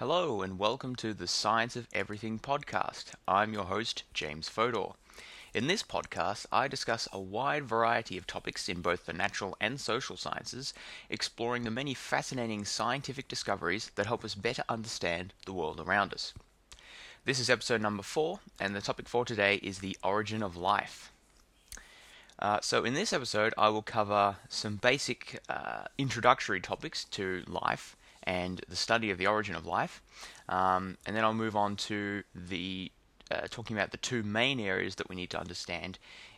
Hello and welcome to the Science of Everything podcast. I'm your host, James Fodor. In this podcast, I discuss a wide variety of topics in both the natural and social sciences, exploring the many fascinating scientific discoveries that help us better understand the world around us. This is episode number 4, and the topic for today is the origin of life. So in this episode, I will cover some basic introductory topics to life and the study of the origin of life, and then I'll move on to the talking about the two main areas that we need to understand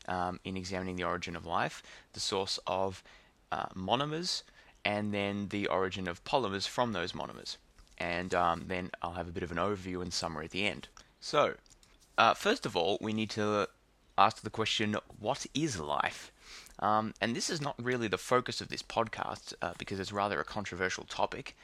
in examining the origin of life: the source of monomers, and then the origin of polymers from those monomers. And then I'll have a bit of an overview and summary at the end. So, first of all, we need to ask the question, what is life? And this is not really the focus of this podcast because it's rather a controversial topic,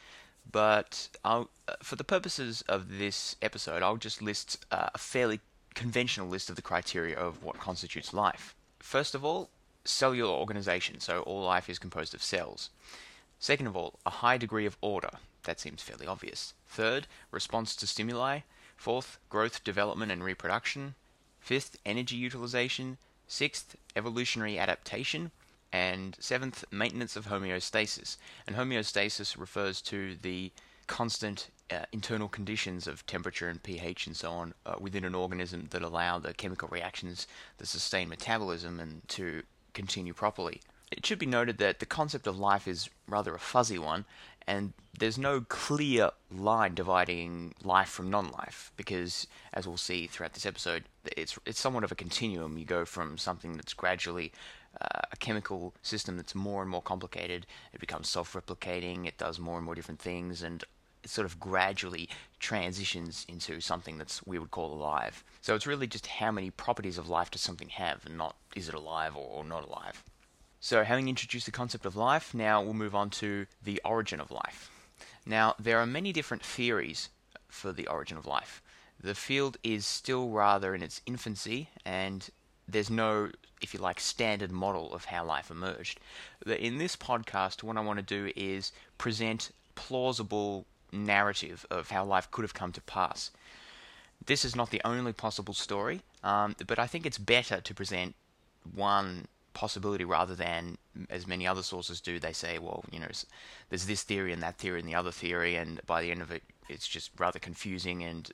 but for the purposes of this episode, I'll just list a fairly conventional list of the criteria of what constitutes life. First of all, cellular organization, so all life is composed of cells. Second of all, a high degree of order. That seems fairly obvious. Third, response to stimuli. Fourth, growth, development, and reproduction. Fifth, energy utilization. Sixth, evolutionary adaptation. And seventh, maintenance of homeostasis. And homeostasis refers to the constant internal conditions of temperature and pH and so on within an organism that allow the chemical reactions that sustain metabolism and to continue properly. It should be noted that the concept of life is rather a fuzzy one, and there's no clear line dividing life from non-life, because, as we'll see throughout this episode, it's somewhat of a continuum. You go from something that's gradually a chemical system that's more and more complicated, it becomes self-replicating, it does more and more different things, and it sort of gradually transitions into something that's we would call alive. So it's really just how many properties of life does something have, and not is it alive or not alive. So, having introduced the concept of life, now we'll move on to the origin of life. Now, there are many different theories for the origin of life. The field is still rather in its infancy, and there's no, if you like, standard model of how life emerged. In this podcast, what I want to do is present plausible narrative of how life could have come to pass. This is not the only possible story, but I think it's better to present one possibility rather than, as many other sources do, they say, well, there's this theory and that theory and the other theory, and by the end of it, it's just rather confusing and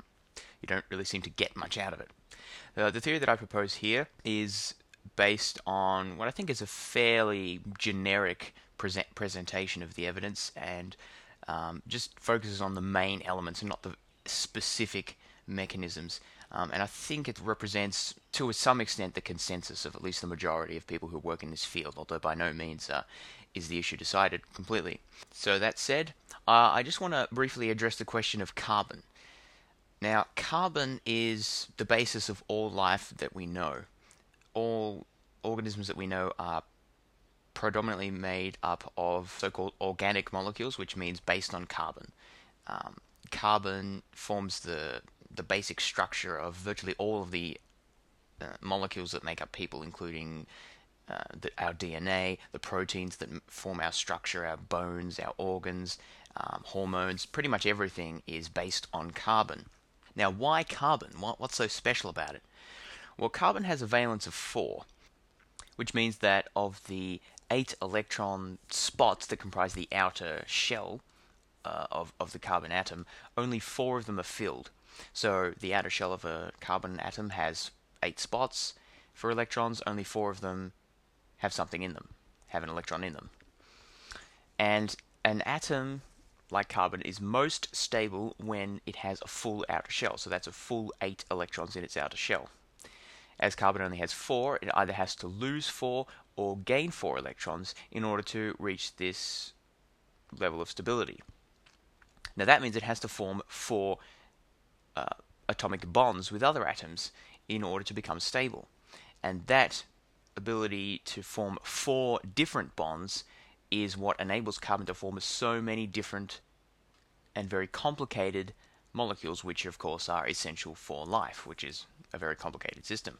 you don't really seem to get much out of it. The theory that I propose here is based on what I think is a fairly generic presentation of the evidence, and just focuses on the main elements and not the specific mechanisms. And I think it represents, to some extent, the consensus of at least the majority of people who work in this field, although by no means is the issue decided completely. So that said, I just want to briefly address the question of carbon. Now, carbon is the basis of all life that we know. All organisms that we know are predominantly made up of so-called organic molecules, which means based on carbon. Carbon forms the basic structure of virtually all of the molecules that make up people, including our DNA, the proteins that form our structure, our bones, our organs, hormones. Pretty much everything is based on carbon. Now, why carbon? What's so special about it? Well, carbon has a valence of 4, which means that of the 8 electron spots that comprise the outer shell of the carbon atom, only 4 of them are filled. So the outer shell of a carbon atom has 8 spots for electrons, only 4 of them have something in them, have an electron in them. And an atom, like carbon, is most stable when it has a full outer shell, so that's a full 8 electrons in its outer shell. As carbon only has 4, it either has to lose 4 or gain 4 electrons in order to reach this level of stability. Now that means it has to form 4 atomic bonds with other atoms in order to become stable. And that ability to form 4 different bonds is what enables carbon to form so many different and very complicated molecules, which of course are essential for life, which is a very complicated system.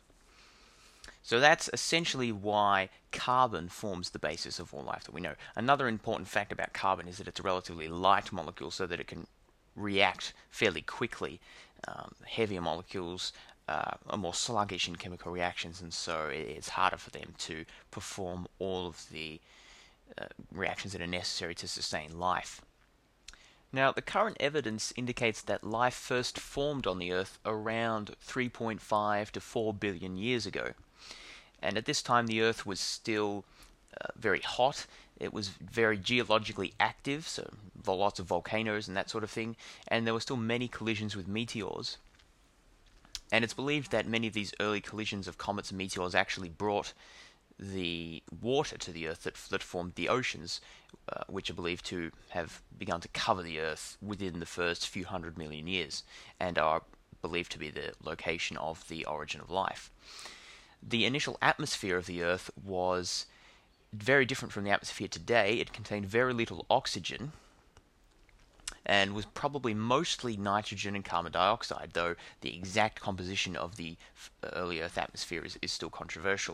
So that's essentially why carbon forms the basis of all life that we know. Another important fact about carbon is that it's a relatively light molecule, so that it can react fairly quickly. Heavier molecules are more sluggish in chemical reactions, and so it's harder for them to perform all of the reactions that are necessary to sustain life. Now, the current evidence indicates that life first formed on the Earth around 3.5 to 4 billion years ago. And at this time, the Earth was still very hot. It was very geologically active, so lots of volcanoes and that sort of thing. And there were still many collisions with meteors. And it's believed that many of these early collisions of comets and meteors actually brought the water to the Earth that formed the oceans, which are believed to have begun to cover the Earth within the first few 100 million years, and are believed to be the location of the origin of life. The initial atmosphere of the Earth was very different from the atmosphere today. It contained very little oxygen, and was probably mostly nitrogen and carbon dioxide, though the exact composition of the early Earth atmosphere is still controversial.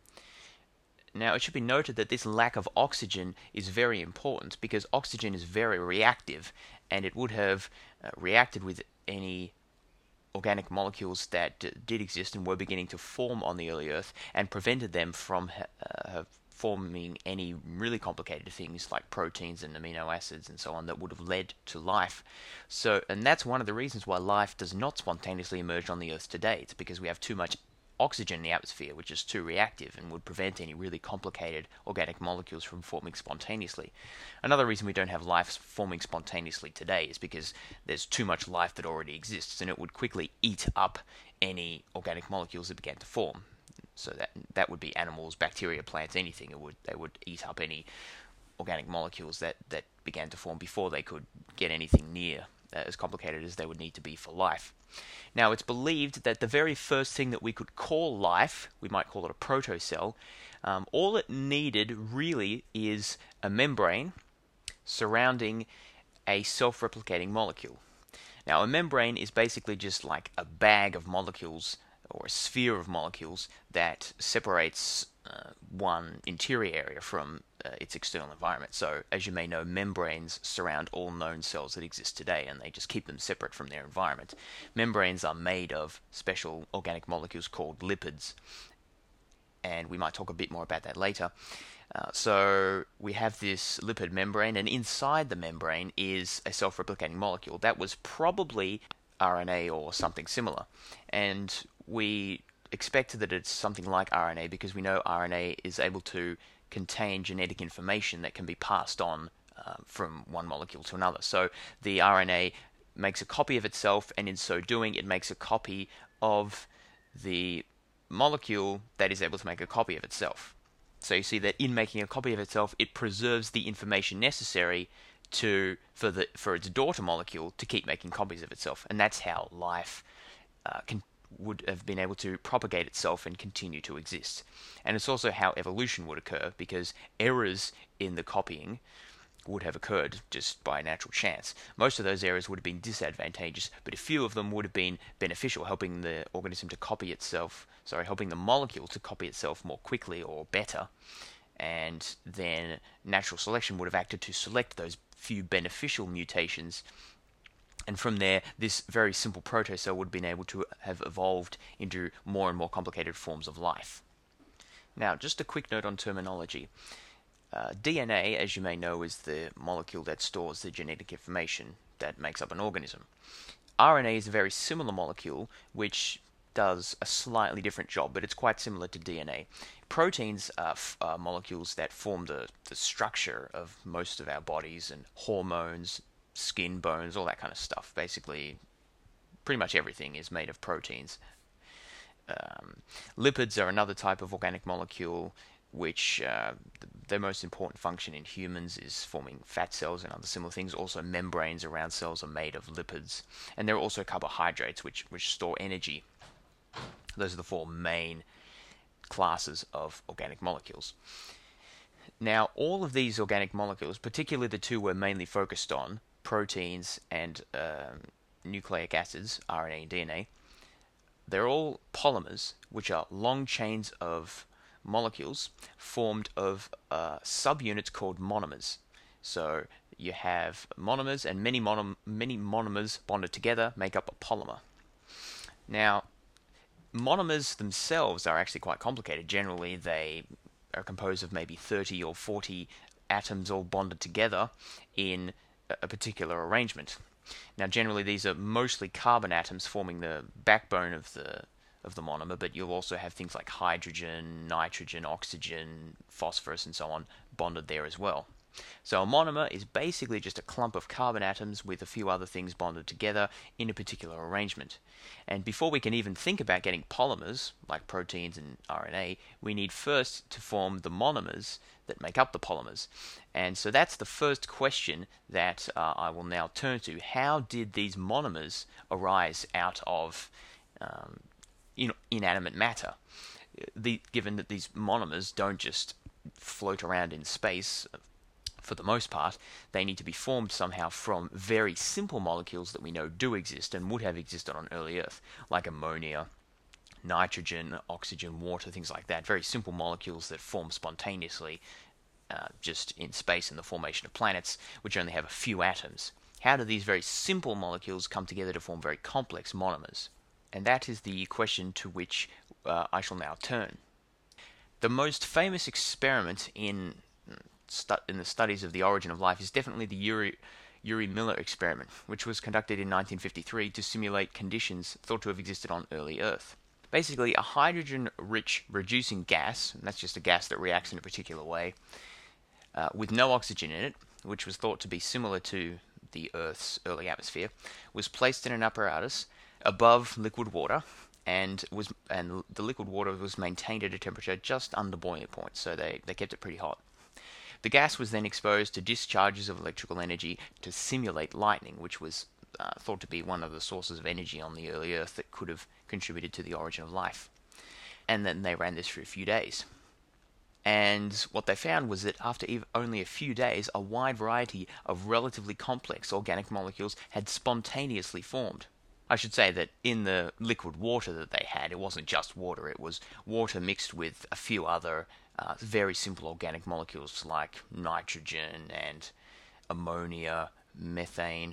Now, it should be noted that this lack of oxygen is very important because oxygen is very reactive, and it would have reacted with any organic molecules that did exist and were beginning to form on the early Earth, and prevented them from forming any really complicated things like proteins and amino acids and so on that would have led to life. And that's one of the reasons why life does not spontaneously emerge on the Earth today. It's because we have too much oxygen in the atmosphere, which is too reactive and would prevent any really complicated organic molecules from forming spontaneously. Another reason we don't have life forming spontaneously today is because there's too much life that already exists, and it would quickly eat up any organic molecules that began to form. So that would be animals, bacteria, plants, anything. They would eat up any organic molecules that began to form before they could get anything near as complicated as they would need to be for life. Now, it's believed that the very first thing that we could call life, we might call it a protocell, all it needed really is a membrane surrounding a self-replicating molecule. Now, a membrane is basically just like a bag of molecules or a sphere of molecules that separates one interior area from its external environment. So, as you may know, membranes surround all known cells that exist today, and they just keep them separate from their environment. Membranes are made of special organic molecules called lipids, and we might talk a bit more about that later. So we have this lipid membrane, and inside the membrane is a self-replicating molecule. That was probably RNA or something similar, and we expect that it's something like RNA because we know RNA is able to contain genetic information that can be passed on from one molecule to another. So the RNA makes a copy of itself, and in so doing it makes a copy of the molecule that is able to make a copy of itself. So you see that in making a copy of itself, it preserves the information necessary for its daughter molecule to keep making copies of itself, and that's how life would have been able to propagate itself and continue to exist. And it's also how evolution would occur, because errors in the copying would have occurred just by natural chance. Most of those errors would have been disadvantageous, but a few of them would have been beneficial, helping the molecule to copy itself more quickly or better. And then natural selection would have acted to select those few beneficial mutations, and from there, this very simple protocell would have been able to have evolved into more and more complicated forms of life. Now, just a quick note on terminology. DNA, as you may know, is the molecule that stores the genetic information that makes up an organism. RNA is a very similar molecule, which does a slightly different job, but it's quite similar to DNA. Proteins are molecules that form the structure of most of our bodies, and hormones, skin, bones, all that kind of stuff. Basically, pretty much everything is made of proteins. Lipids are another type of organic molecule, which their most important function in humans is forming fat cells and other similar things. Also, membranes around cells are made of lipids. And there are also carbohydrates, which store energy. Those are the four main classes of organic molecules. Now, all of these organic molecules, particularly the two we're mainly focused on, proteins and nucleic acids, RNA and DNA, they're all polymers, which are long chains of molecules formed of subunits called monomers. So you have monomers, and many monomers bonded together make up a polymer. Now, monomers themselves are actually quite complicated. Generally, they are composed of maybe 30 or 40 atoms all bonded together in a particular arrangement. Now, generally, these are mostly carbon atoms forming the backbone of the monomer, but you'll also have things like hydrogen, nitrogen, oxygen, phosphorus, and so on bonded there as well. So a monomer is basically just a clump of carbon atoms with a few other things bonded together in a particular arrangement. And before we can even think about getting polymers, like proteins and RNA, we need first to form the monomers that make up the polymers. And so that's the first question that I will now turn to. How did these monomers arise out of inanimate matter? Given that these monomers don't just float around in space, for the most part, they need to be formed somehow from very simple molecules that we know do exist and would have existed on early Earth, like ammonia, nitrogen, oxygen, water, things like that. Very simple molecules that form spontaneously just in space in the formation of planets, which only have a few atoms. How do these very simple molecules come together to form very complex monomers? And that is the question to which I shall now turn. The most famous experiment in the studies of the origin of life is definitely the Urey-Miller experiment, which was conducted in 1953 to simulate conditions thought to have existed on early Earth. Basically, a hydrogen-rich reducing gas, and that's just a gas that reacts in a particular way, with no oxygen in it, which was thought to be similar to the Earth's early atmosphere, was placed in an apparatus above liquid water, and the liquid water was maintained at a temperature just under boiling point, so they kept it pretty hot. The gas was then exposed to discharges of electrical energy to simulate lightning, which was thought to be one of the sources of energy on the early Earth that could have contributed to the origin of life. And then they ran this for a few days. And what they found was that after only a few days, a wide variety of relatively complex organic molecules had spontaneously formed. I should say that in the liquid water that they had, it wasn't just water, it was water mixed with a few other very simple organic molecules like nitrogen and ammonia, methane.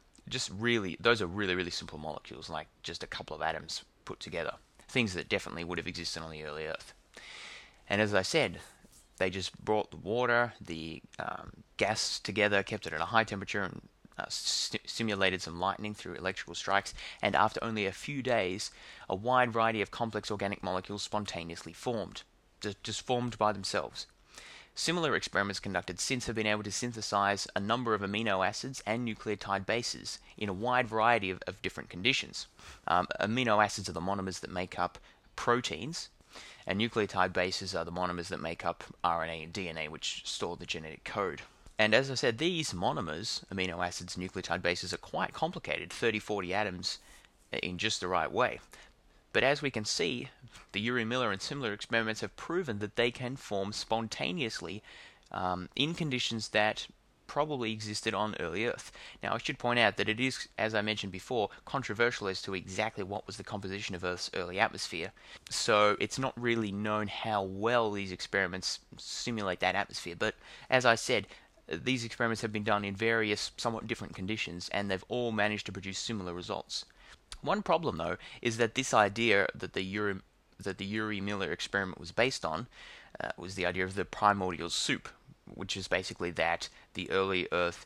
Those are really simple molecules, like just a couple of atoms put together. Things that definitely would have existed on the early Earth. And as I said, they just brought the water, the gas together, kept it at a high temperature, and simulated some lightning through electrical strikes, and after only a few days, a wide variety of complex organic molecules spontaneously formed, just formed by themselves. Similar experiments conducted since have been able to synthesize a number of amino acids and nucleotide bases in a wide variety of different conditions. Amino acids are the monomers that make up proteins, and nucleotide bases are the monomers that make up RNA and DNA, which store the genetic code. And as I said, these monomers, amino acids, nucleotide bases, are quite complicated, 30-40 atoms in just the right way. But as we can see, the Urey-Miller and similar experiments have proven that they can form spontaneously in conditions that probably existed on early Earth. Now, I should point out that it is, as I mentioned before, controversial as to exactly what was the composition of Earth's early atmosphere. So it's not really known how well these experiments simulate that atmosphere. But as I said, these experiments have been done in various somewhat different conditions, and they've all managed to produce similar results. One problem, though, is that this idea that the Urey-Miller experiment was based on was the idea of the primordial soup, which is basically that the early Earth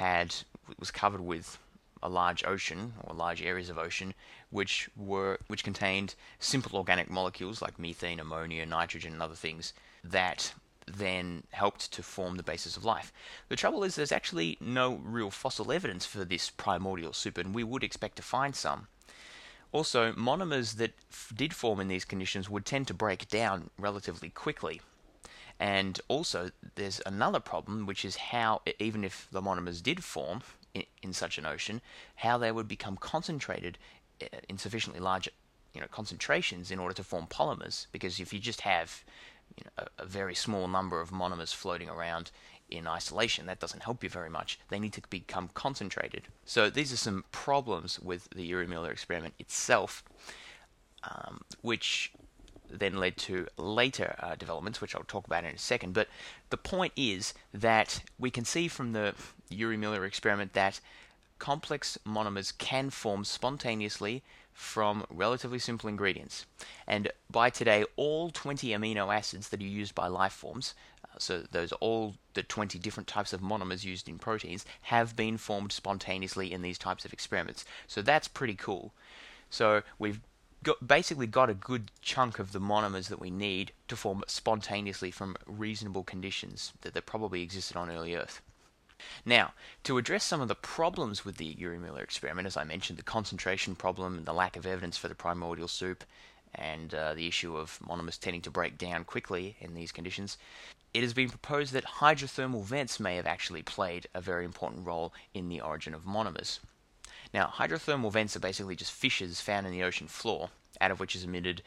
was covered with a large ocean, or large areas of ocean, which contained simple organic molecules like methane, ammonia, nitrogen, and other things that then helped to form the basis of life. The trouble is there's actually no real fossil evidence for this primordial soup, and we would expect to find some. Also, monomers that did form in these conditions would tend to break down relatively quickly. And also, there's another problem, which is how, even if the monomers did form in such an ocean, how they would become concentrated in sufficiently large concentrations in order to form polymers. Because if you just have a very small number of monomers floating around in isolation, that doesn't help you very much. They need to become concentrated. So these are some problems with the Urey-Miller experiment itself, which then led to later developments, which I'll talk about in a second. But the point is that we can see from the Urey-Miller experiment that complex monomers can form spontaneously from relatively simple ingredients. And by today, all 20 amino acids that are used by life forms, so those are all the 20 different types of monomers used in proteins, have been formed spontaneously in these types of experiments. So that's pretty cool. So we've basically got a good chunk of the monomers that we need to form spontaneously from reasonable conditions that probably existed on early Earth. Now, to address some of the problems with the Urey-Miller experiment, as I mentioned, the concentration problem and the lack of evidence for the primordial soup, and the issue of monomers tending to break down quickly in these conditions, it has been proposed that hydrothermal vents may have actually played a very important role in the origin of monomers. Now, hydrothermal vents are basically just fissures found in the ocean floor, out of which is emitted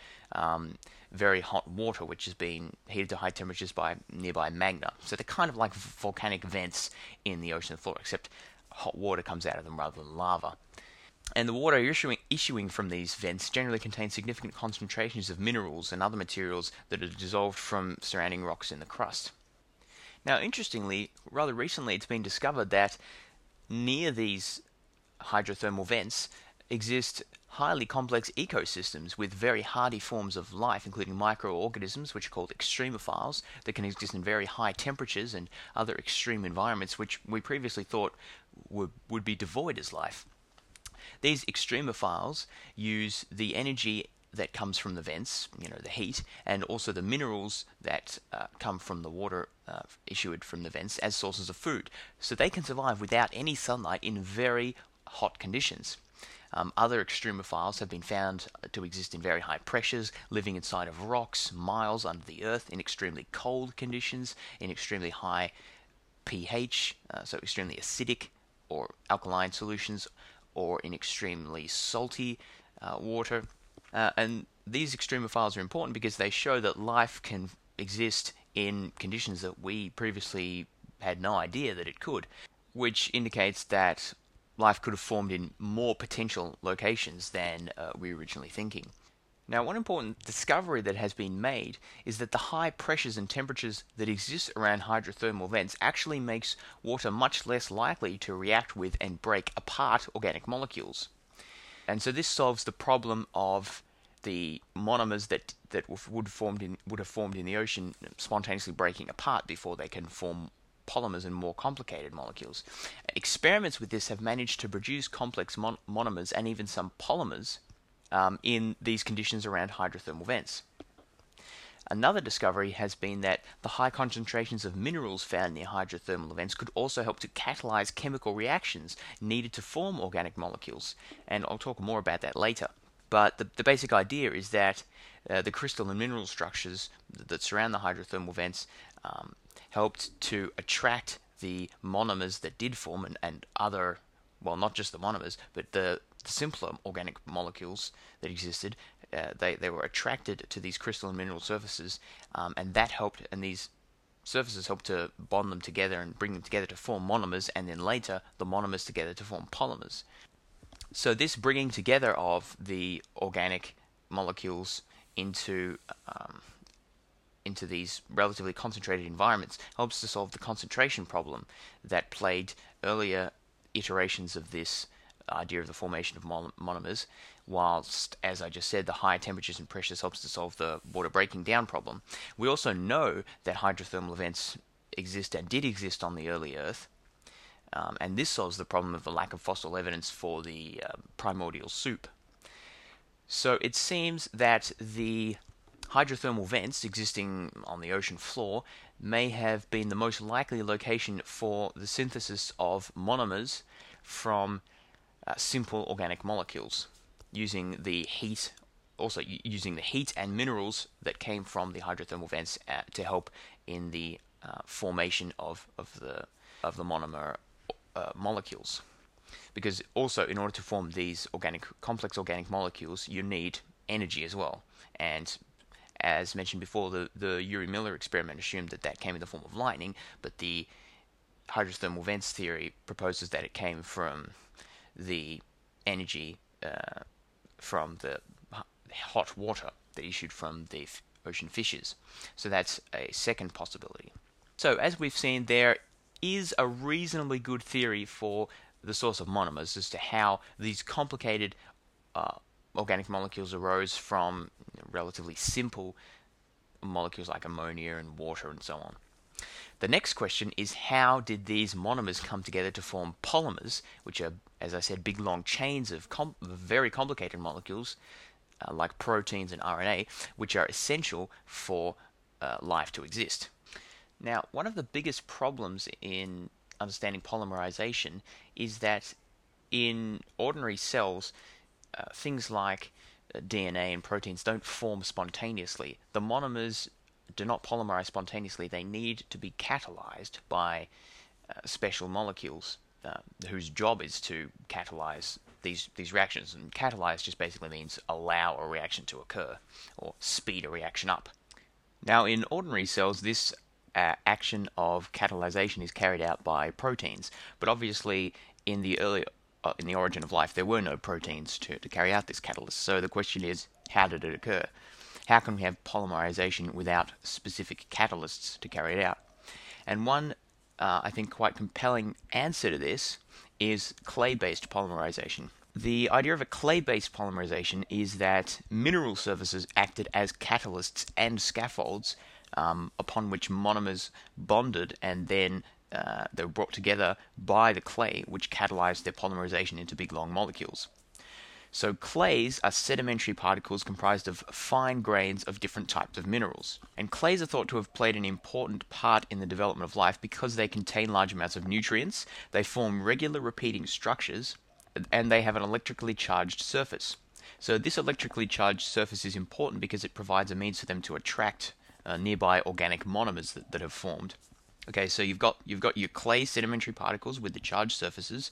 very hot water, which has been heated to high temperatures by nearby magma. So they're kind of like volcanic vents in the ocean floor, except hot water comes out of them rather than lava. And the water issuing from these vents generally contains significant concentrations of minerals and other materials that are dissolved from surrounding rocks in the crust. Now, interestingly, rather recently it's been discovered that near these hydrothermal vents exist highly complex ecosystems with very hardy forms of life, including microorganisms, which are called extremophiles, that can exist in very high temperatures and other extreme environments, which we previously thought would be devoid as life. These extremophiles use the energy that comes from the vents, the heat, and also the minerals that come from the water issued from the vents as sources of food. So they can survive without any sunlight in very hot conditions. Other extremophiles have been found to exist in very high pressures, living inside of rocks, miles under the earth, in extremely cold conditions, in extremely high pH, so extremely acidic or alkaline solutions, or in extremely salty water. And these extremophiles are important because they show that life can exist in conditions that we previously had no idea that it could, which indicates that life could have formed in more potential locations than we were originally thinking. Now, one important discovery that has been made is that the high pressures and temperatures that exist around hydrothermal vents actually makes water much less likely to react with and break apart organic molecules. And so this solves the problem of the monomers that would have formed in the ocean spontaneously breaking apart before they can form polymers and more complicated molecules. Experiments with this have managed to produce complex monomers and even some polymers in these conditions around hydrothermal vents. Another discovery has been that the high concentrations of minerals found near hydrothermal vents could also help to catalyze chemical reactions needed to form organic molecules, and I'll talk more about that later. But the basic idea is that the crystal and mineral structures that surround the hydrothermal vents helped to attract the monomers that did form and other, well, not just the monomers, but the simpler organic molecules that existed. They were attracted to these crystal and mineral surfaces, and that helped, and these surfaces helped to bond them together and bring them together to form monomers, and then later the monomers together to form polymers. So this bringing together of the organic molecules into these relatively concentrated environments helps to solve the concentration problem that plagued earlier iterations of this idea of the formation of monomers, whilst, as I just said, the higher temperatures and pressures helps to solve the water breaking down problem. We also know that hydrothermal events exist and did exist on the early Earth, and this solves the problem of the lack of fossil evidence for the primordial soup. So it seems that the hydrothermal vents existing on the ocean floor may have been the most likely location for the synthesis of monomers from simple organic molecules, using the heat and minerals that came from the hydrothermal vents to help in the formation of the monomer molecules. Because also, in order to form these complex organic molecules, you need energy as well. And as mentioned before, the Urey-Miller experiment assumed that came in the form of lightning, but the hydrothermal vents theory proposes that it came from the energy from the hot water. that issued from the ocean fishes. So that's a second possibility. So as we've seen, there is a reasonably good theory for the source of monomers as to how these complicated organic molecules arose from relatively simple molecules like ammonia and water and so on. The next question is, how did these monomers come together to form polymers, which are, as I said, big long chains of very complicated molecules like proteins and RNA, which are essential for life to exist. Now, one of the biggest problems in understanding polymerization is that in ordinary cells, things like DNA and proteins don't form spontaneously. The monomers do not polymerize spontaneously. They need to be catalyzed by special molecules whose job is to catalyze these reactions. And catalyze just basically means allow a reaction to occur or speed a reaction up. Now, in ordinary cells, this action of catalyzation is carried out by proteins, but obviously in the origin of life there were no proteins to carry out this catalysis. So the question is, how did it occur? How can we have polymerization without specific catalysts to carry it out? And one, I think, quite compelling answer to this is clay-based polymerization. The idea of a clay-based polymerization is that mineral surfaces acted as catalysts and scaffolds upon which monomers bonded, and then they were brought together by the clay, which catalyzed their polymerization into big long molecules. So clays are sedimentary particles comprised of fine grains of different types of minerals. And clays are thought to have played an important part in the development of life because they contain large amounts of nutrients, they form regular repeating structures, and they have an electrically charged surface. So this electrically charged surface is important because it provides a means for them to attract nearby organic monomers that have formed. Okay, so you've got your clay sedimentary particles with the charged surfaces.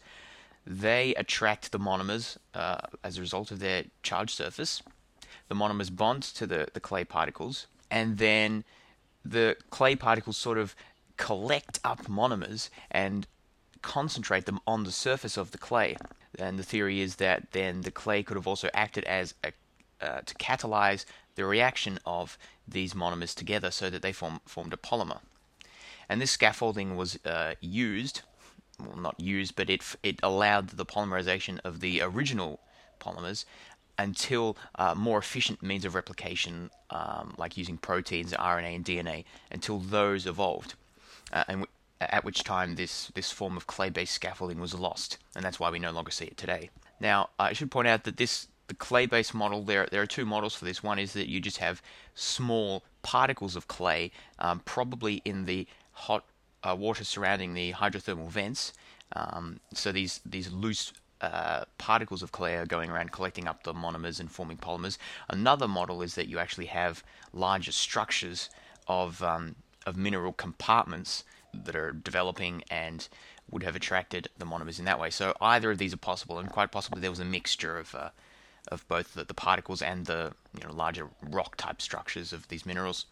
They attract the monomers as a result of their charged surface. The monomers bond to the clay particles, and then the clay particles sort of collect up monomers and concentrate them on the surface of the clay. And the theory is that then the clay could have also acted as to catalyze the reaction of these monomers together so that they formed a polymer. And this scaffolding was used, well, not used, but it allowed the polymerization of the original polymers until more efficient means of replication, like using proteins, RNA, and DNA, until those evolved, at which time this form of clay-based scaffolding was lost, and that's why we no longer see it today. Now, I should point out that the clay-based model, there are two models for this. One is that you just have small particles of clay, probably in the hot water surrounding the hydrothermal vents. So these loose particles of clay are going around collecting up the monomers and forming polymers. Another model is that you actually have larger structures of mineral compartments that are developing and would have attracted the monomers in that way. So either of these are possible, and quite possibly there was a mixture of both the particles and the larger rock-type structures of these minerals.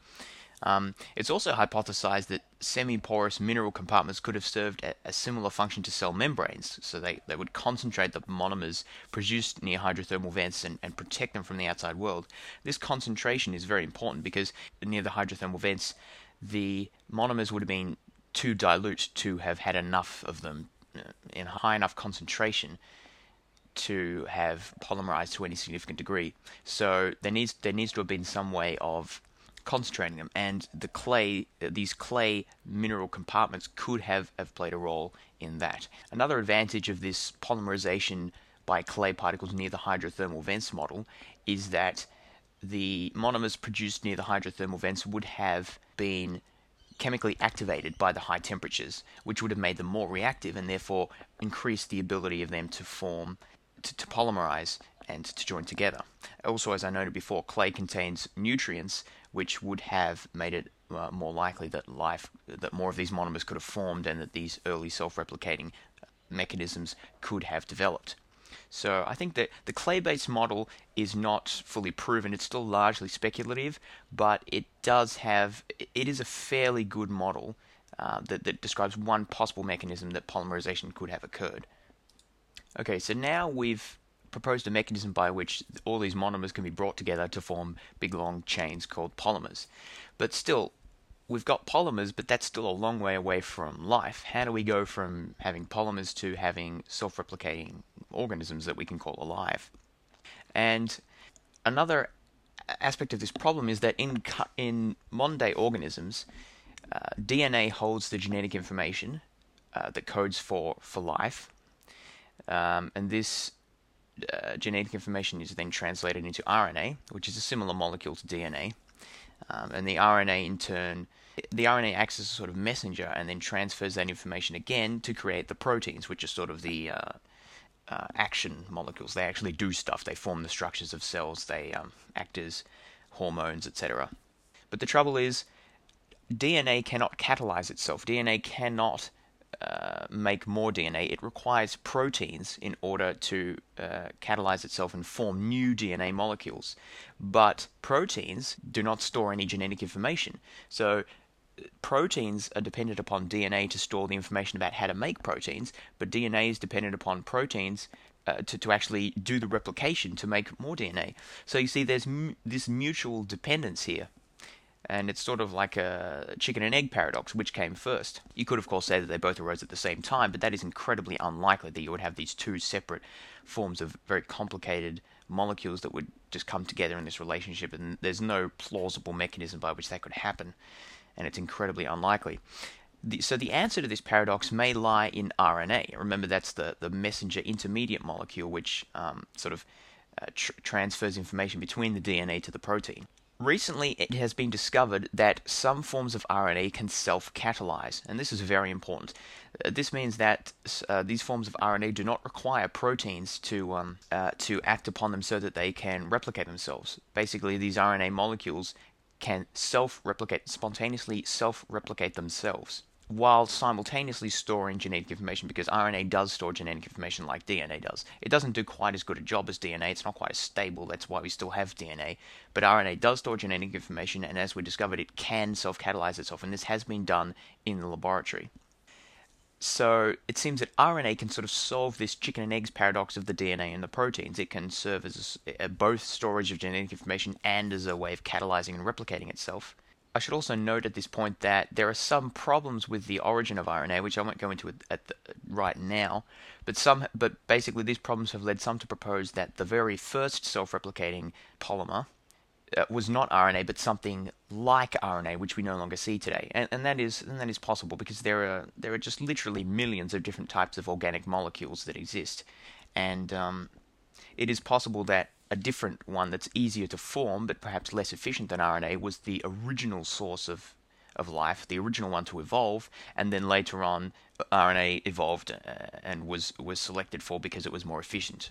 It's also hypothesized that semi-porous mineral compartments could have served a similar function to cell membranes, so they would concentrate the monomers produced near hydrothermal vents and protect them from the outside world. This concentration is very important because near the hydrothermal vents, the monomers would have been too dilute to have had enough of them in high enough concentration to have polymerized to any significant degree. So there needs to have been some way of concentrating them, and these clay mineral compartments could have played a role in that. Another advantage of this polymerization by clay particles near the hydrothermal vents model is that the monomers produced near the hydrothermal vents would have been chemically activated by the high temperatures, which would have made them more reactive and therefore increased the ability of them to form, to polymerize and to join together. Also, as I noted before, clay contains nutrients which would have made it more likely that more of these monomers could have formed and that these early self-replicating mechanisms could have developed. So I think that the clay-based model is not fully proven. It's still largely speculative, but it is a fairly good model that describes one possible mechanism that polymerization could have occurred. Okay, so now we've proposed a mechanism by which all these monomers can be brought together to form big long chains called polymers. But still, we've got polymers, but that's still a long way away from life. How do we go from having polymers to having self-replicating organisms that we can call alive? And another aspect of this problem is that in modern-day organisms, DNA holds the genetic information that codes for life, and this genetic information is then translated into RNA, which is a similar molecule to DNA, and the RNA in turn, the RNA acts as a sort of messenger and then transfers that information again to create the proteins, which are sort of the action molecules. They actually do stuff. They form the structures of cells. They act as hormones, etc. But the trouble is, DNA cannot catalyze itself. DNA cannot make more DNA. It requires proteins in order to catalyze itself and form new DNA molecules. But proteins do not store any genetic information. So proteins are dependent upon DNA to store the information about how to make proteins, but DNA is dependent upon proteins to actually do the replication to make more DNA. So you see there's this mutual dependence here. And it's sort of like a chicken and egg paradox, which came first. You could, of course, say that they both arose at the same time, but that is incredibly unlikely that you would have these two separate forms of very complicated molecules that would just come together in this relationship, and there's no plausible mechanism by which that could happen, and it's incredibly unlikely. So the answer to this paradox may lie in RNA. Remember, that's the messenger intermediate molecule which transfers information between the DNA to the protein. Recently, it has been discovered that some forms of RNA can self-catalyze, and this is very important. This means that these forms of RNA do not require proteins to act upon them so that they can replicate themselves. Basically, these RNA molecules can spontaneously self-replicate themselves, while simultaneously storing genetic information, because RNA does store genetic information like DNA does. It doesn't do quite as good a job as DNA, it's not quite as stable, that's why we still have DNA, but RNA does store genetic information, and as we discovered, it can self-catalyze itself, and this has been done in the laboratory. So it seems that RNA can sort of solve this chicken and eggs paradox of the DNA and the proteins. It can serve as both storage of genetic information and as a way of catalyzing and replicating itself. I should also note at this point that there are some problems with the origin of RNA, which I won't go into right now, but basically these problems have led some to propose that the very first self-replicating polymer was not RNA, but something like RNA, which we no longer see today, and that is possible because there are just literally millions of different types of organic molecules that exist, and it is possible that a different one that's easier to form but perhaps less efficient than RNA was the original source of life, the original one to evolve, and then later on RNA evolved and was selected for because it was more efficient.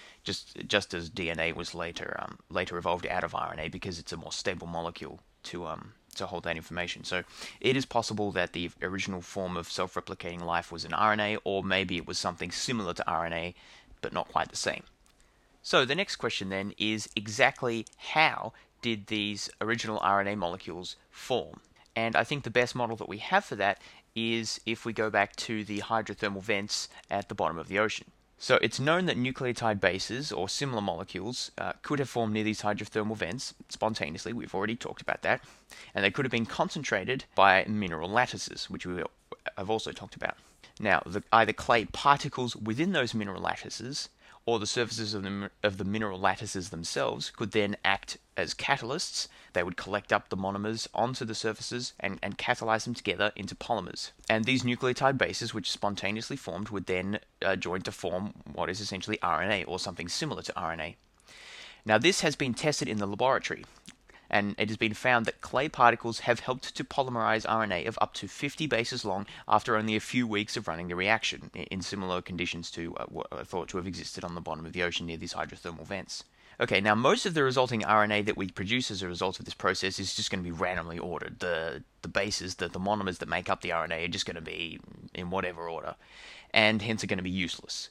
Just as DNA was later evolved out of RNA because it's a more stable molecule to hold that information. So it is possible that the original form of self-replicating life was an RNA, or maybe it was something similar to RNA but not quite the same. So the next question then is exactly how did these original RNA molecules form? And I think the best model that we have for that is if we go back to the hydrothermal vents at the bottom of the ocean. So it's known that nucleotide bases or similar molecules could have formed near these hydrothermal vents spontaneously. We've already talked about that. And they could have been concentrated by mineral lattices, which we have also talked about. Now, either clay particles within those mineral lattices or the surfaces of the mineral lattices themselves could then act as catalysts. They would collect up the monomers onto the surfaces and catalyze them together into polymers. And these nucleotide bases, which spontaneously formed, would then join to form what is essentially RNA, or something similar to RNA. Now, this has been tested in the laboratory, and it has been found that clay particles have helped to polymerize RNA of up to 50 bases long after only a few weeks of running the reaction, in similar conditions to what are thought to have existed on the bottom of the ocean near these hydrothermal vents. Okay, now most of the resulting RNA that we produce as a result of this process is just going to be randomly ordered. The bases, the monomers that make up the RNA are just going to be in whatever order, and hence are going to be useless.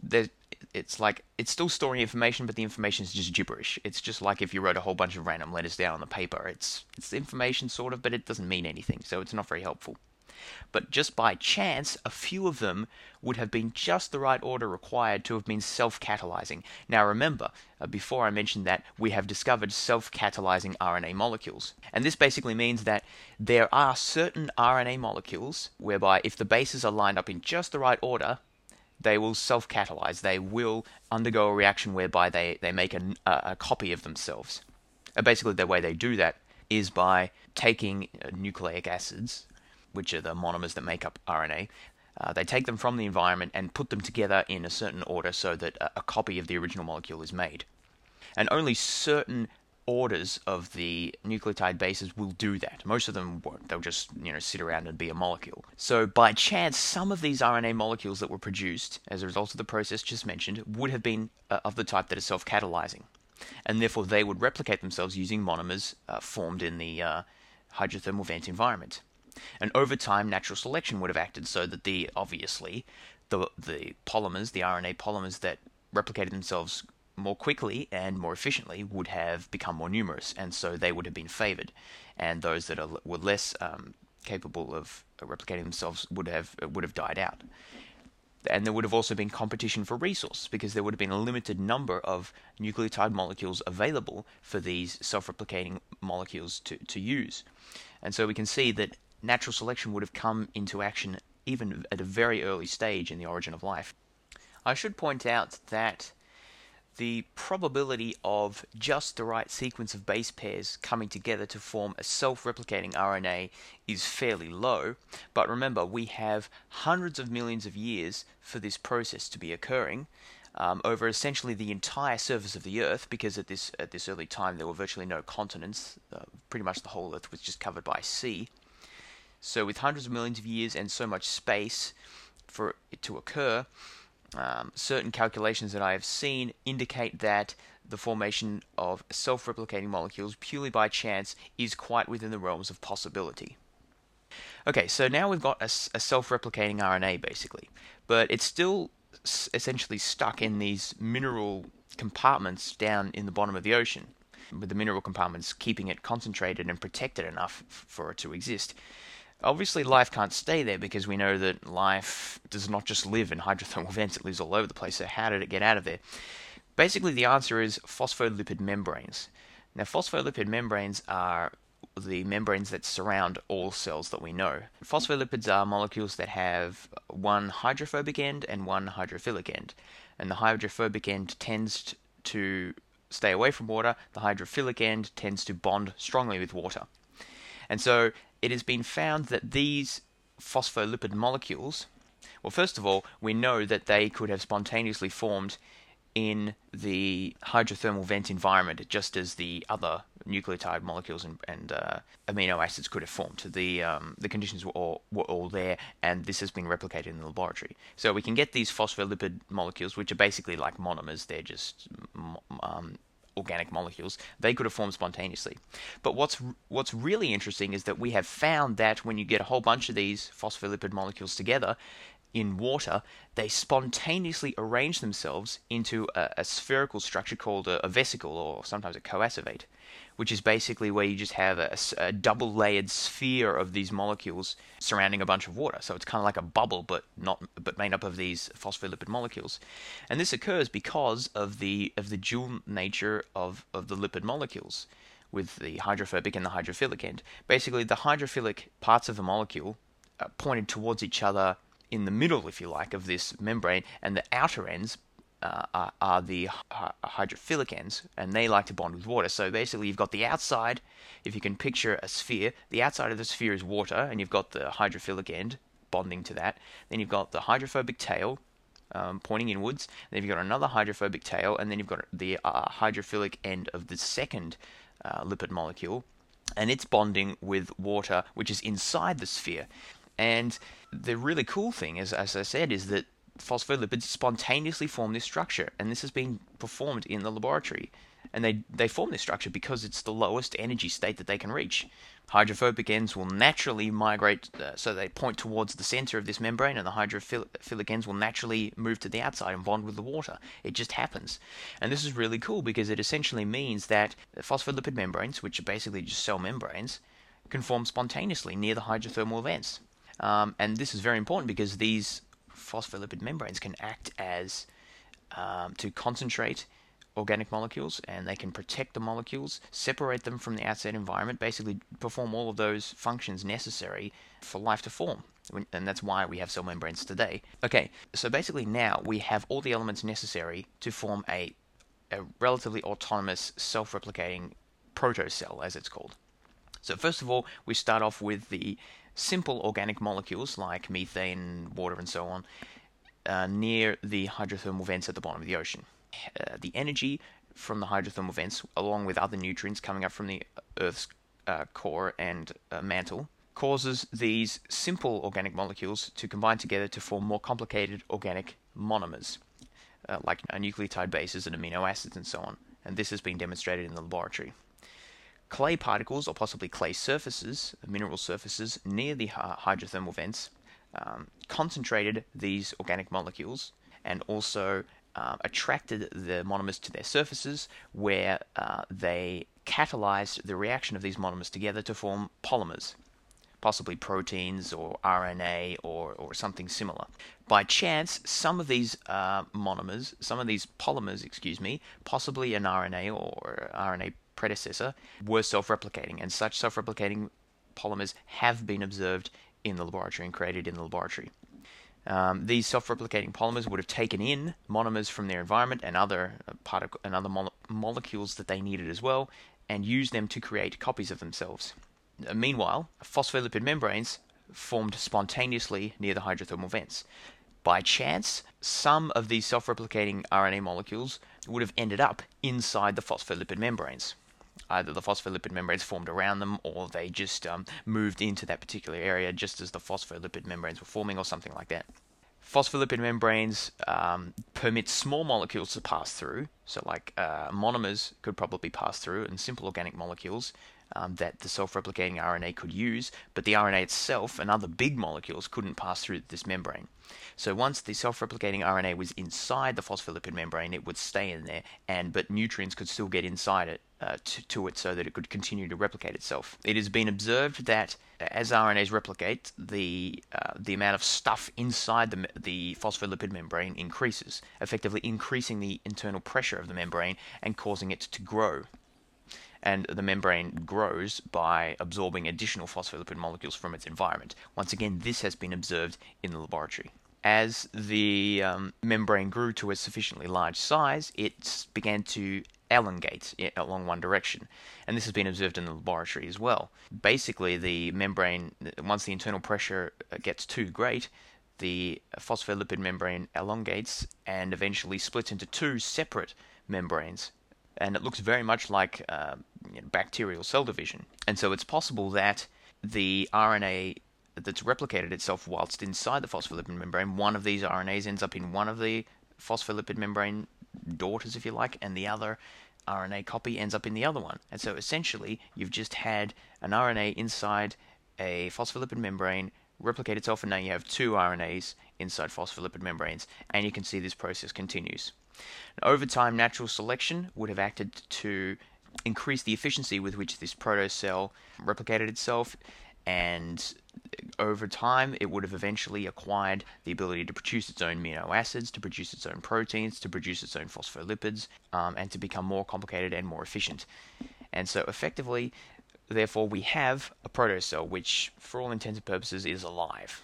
It's still storing information, but the information is just gibberish. It's just like if you wrote a whole bunch of random letters down on the paper. It's information sort of, but it doesn't mean anything, so it's not very helpful. But just by chance, a few of them would have been just the right order required to have been self-catalyzing. Now remember, before I mentioned that, we have discovered self-catalyzing RNA molecules. And this basically means that there are certain RNA molecules whereby if the bases are lined up in just the right order, they will self-catalyze. They will undergo a reaction whereby they make a copy of themselves. Basically, the way they do that is by taking nucleic acids, which are the monomers that make up RNA. They take them from the environment and put them together in a certain order so that a copy of the original molecule is made. And only certain orders of the nucleotide bases will do that. Most of them won't. They'll just, sit around and be a molecule. So by chance, some of these RNA molecules that were produced as a result of the process just mentioned would have been of the type that is self-catalyzing. And therefore they would replicate themselves using monomers formed in the hydrothermal vent environment. And over time, natural selection would have acted so that the polymers, the RNA polymers that replicated themselves more quickly and more efficiently would have become more numerous, and so they would have been favored. And those that were less capable of replicating themselves would have died out. And there would have also been competition for resource, because there would have been a limited number of nucleotide molecules available for these self-replicating molecules to use. And so we can see that natural selection would have come into action even at a very early stage in the origin of life. I should point out that the probability of just the right sequence of base pairs coming together to form a self-replicating RNA is fairly low, but remember, we have hundreds of millions of years for this process to be occurring over essentially the entire surface of the Earth, because at this early time there were virtually no continents. Pretty much the whole Earth was just covered by sea. So with hundreds of millions of years and so much space for it to occur, certain calculations that I have seen indicate that the formation of self-replicating molecules purely by chance is quite within the realms of possibility. Okay, so now we've got a self-replicating RNA basically, but it's still essentially stuck in these mineral compartments down in the bottom of the ocean, with the mineral compartments keeping it concentrated and protected enough for it to exist. Obviously, life can't stay there, because we know that life does not just live in hydrothermal vents, it lives all over the place. So how did it get out of there? Basically, the answer is phospholipid membranes. Now, phospholipid membranes are the membranes that surround all cells that we know. Phospholipids are molecules that have one hydrophobic end and one hydrophilic end. And the hydrophobic end tends to stay away from water. The hydrophilic end tends to bond strongly with water. And so it has been found that these phospholipid molecules, well, first of all, we know that they could have spontaneously formed in the hydrothermal vent environment, just as the other nucleotide molecules and amino acids could have formed. The conditions were all there, and this has been replicated in the laboratory. So we can get these phospholipid molecules, which are basically like monomers. They're just organic molecules. They could have formed spontaneously. But what's really interesting is that we have found that when you get a whole bunch of these phospholipid molecules together in water, they spontaneously arrange themselves into a spherical structure called a vesicle, or sometimes a coacervate, which is basically where you just have a double-layered sphere of these molecules surrounding a bunch of water. So it's kind of like a bubble, but made up of these phospholipid molecules. And this occurs because of the dual nature of the lipid molecules, with the hydrophobic and the hydrophilic end. Basically, the hydrophilic parts of the molecule pointed towards each other in the middle, if you like, of this membrane, and the outer ends are the hydrophilic ends, and they like to bond with water. So basically, you've got the outside. If you can picture a sphere, the outside of the sphere is water, and you've got the hydrophilic end bonding to that. Then you've got the hydrophobic tail pointing inwards. Then you've got another hydrophobic tail, and then you've got the hydrophilic end of the second lipid molecule, and it's bonding with water, which is inside the sphere. And the really cool thing, as I said, is that phospholipids spontaneously form this structure, and this has been performed in the laboratory. And they form this structure because it's the lowest energy state that they can reach. Hydrophobic ends will naturally migrate, so they point towards the center of this membrane, and the hydrophilic ends will naturally move to the outside and bond with the water. It just happens. And this is really cool, because it essentially means that the phospholipid membranes, which are basically just cell membranes, can form spontaneously near the hydrothermal vents. And this is very important because these phospholipid membranes can act as to concentrate organic molecules, and they can protect the molecules, separate them from the outside environment, basically perform all of those functions necessary for life to form. And that's why we have cell membranes today. Okay, so basically now we have all the elements necessary to form a relatively autonomous, self-replicating protocell, as it's called. So first of all, we start off with the simple organic molecules like methane, water, and so on, near the hydrothermal vents at the bottom of the ocean. The energy from the hydrothermal vents, along with other nutrients coming up from the Earth's core and mantle, causes these simple organic molecules to combine together to form more complicated organic monomers, like nucleotide bases and amino acids and so on. And this has been demonstrated in the laboratory. Clay particles, or possibly clay surfaces, mineral surfaces near the hydrothermal vents, concentrated these organic molecules and also attracted the monomers to their surfaces, where they catalyzed the reaction of these monomers together to form polymers, possibly proteins or RNA or something similar. By chance, some of these polymers, possibly an RNA or RNA predecessor, were self-replicating, and such self-replicating polymers have been observed in the laboratory and created in the laboratory. These self-replicating polymers would have taken in monomers from their environment and other molecules that they needed as well, and used them to create copies of themselves. Meanwhile, phospholipid membranes formed spontaneously near the hydrothermal vents. By chance, some of these self-replicating RNA molecules would have ended up inside the phospholipid membranes. Either the phospholipid membranes formed around them, or they just moved into that particular area just as the phospholipid membranes were forming, or something like that. Phospholipid membranes permit small molecules to pass through, so like monomers could probably pass through, and simple organic molecules that the self-replicating RNA could use, but the RNA itself and other big molecules couldn't pass through this membrane. So once the self-replicating RNA was inside the phospholipid membrane, it would stay in there, but nutrients could still get inside it to it so that it could continue to replicate itself. It has been observed that as RNAs replicate, the amount of stuff inside the phospholipid membrane increases, effectively increasing the internal pressure of the membrane and causing it to grow. And the membrane grows by absorbing additional phospholipid molecules from its environment. Once again, this has been observed in the laboratory. As the membrane grew to a sufficiently large size, it began to elongate along one direction, and this has been observed in the laboratory as well. Basically, the membrane, once the internal pressure gets too great, the phospholipid membrane elongates and eventually splits into two separate membranes. And it looks very much like bacterial cell division. And so it's possible that the RNA that's replicated itself whilst inside the phospholipid membrane, one of these RNAs ends up in one of the phospholipid membrane daughters, if you like, and the other RNA copy ends up in the other one. And so essentially, you've just had an RNA inside a phospholipid membrane replicate itself, and now you have two RNAs inside phospholipid membranes, and you can see this process continues. Over time, natural selection would have acted to increase the efficiency with which this protocell replicated itself, and over time it would have eventually acquired the ability to produce its own amino acids, to produce its own proteins, to produce its own phospholipids, and to become more complicated and more efficient. And so effectively, therefore, we have a protocell which, for all intents and purposes, is alive.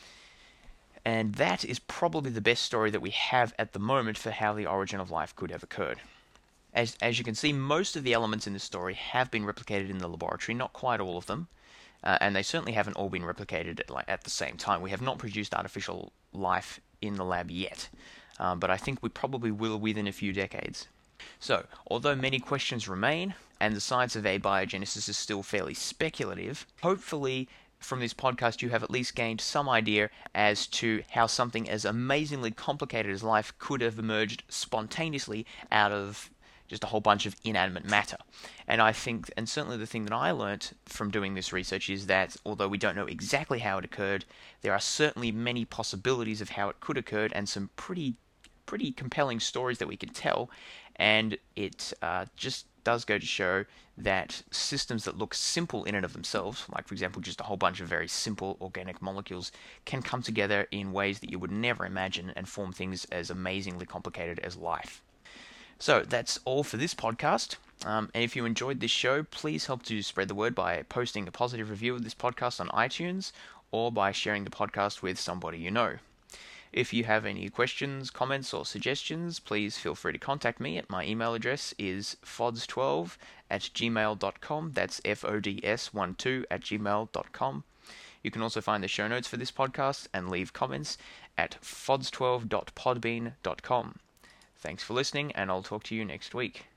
And that is probably the best story that we have at the moment for how the origin of life could have occurred. As you can see, most of the elements in this story have been replicated in the laboratory, not quite all of them, and they certainly haven't all been replicated at the same time. We have not produced artificial life in the lab yet, but I think we probably will within a few decades. So, although many questions remain, and the science of abiogenesis is still fairly speculative, hopefully from this podcast you have at least gained some idea as to how something as amazingly complicated as life could have emerged spontaneously out of just a whole bunch of inanimate matter. And I think, and certainly the thing that I learnt from doing this research is that although we don't know exactly how it occurred, there are certainly many possibilities of how it could occur, and some pretty compelling stories that we could tell. And it just does go to show that systems that look simple in and of themselves, like for example just a whole bunch of very simple organic molecules, can come together in ways that you would never imagine and form things as amazingly complicated as life. So that's all for this podcast. And if you enjoyed this show, please help to spread the word by posting a positive review of this podcast on iTunes or by sharing the podcast with somebody you know. If you have any questions, comments, or suggestions, please feel free to contact me. My email address is fods12@gmail.com. That's FODS12@gmail.com. You can also find the show notes for this podcast and leave comments at fods12.podbean.com. Thanks for listening, and I'll talk to you next week.